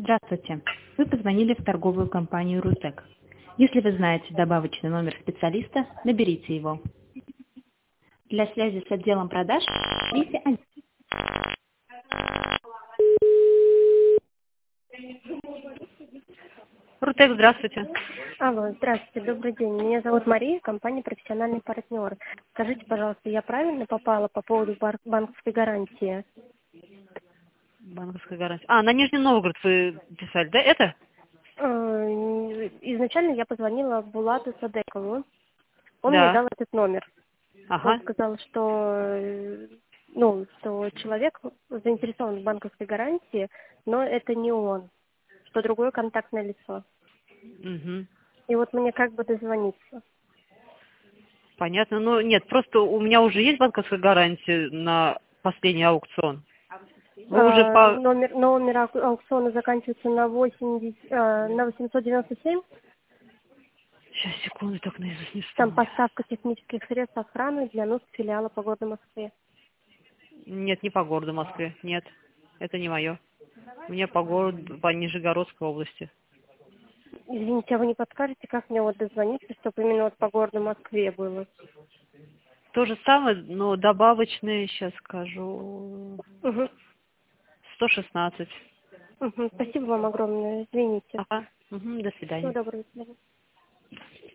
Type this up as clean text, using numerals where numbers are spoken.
Здравствуйте. Вы позвонили в торговую компанию «Рутек». Если вы знаете добавочный номер специалиста, наберите его. Для связи с отделом продаж наберите 1. «Рутек», здравствуйте. Алло, здравствуйте, добрый день. Меня зовут Мария, компания «Профессиональный партнер». Скажите, пожалуйста, я правильно попала по поводу банковской гарантии? Банковская гарантия. На Нижний Новгород вы писали, да? Это? Изначально я позвонила Булату Садекову. Он мне Да. дал этот номер. Он Ага. сказал, что, что человек заинтересован в банковской гарантии, но это не он, что другое контактное лицо. Угу. И вот мне как бы дозвониться. Понятно. Ну, нет, просто у меня уже есть банковская гарантия на последний аукцион. Вы уже по... Номер аукциона заканчивается на 897. Сейчас, секунду, так наизусть не Там вспомню. поставка технических средств охраны для НУС филиала по городу Москве. Нет, не по городу Москве. Нет, это не мое. У меня по городу, по Нижегородской области. Извините, а вы не подскажете, как мне вот дозвониться, чтобы именно вот по городу Москве было? То же самое, но добавочные, сейчас скажу, Угу. 116. Угу. Спасибо вам огромное, извините. Ага. Угу, до Всего свидания. доброго, до свидания.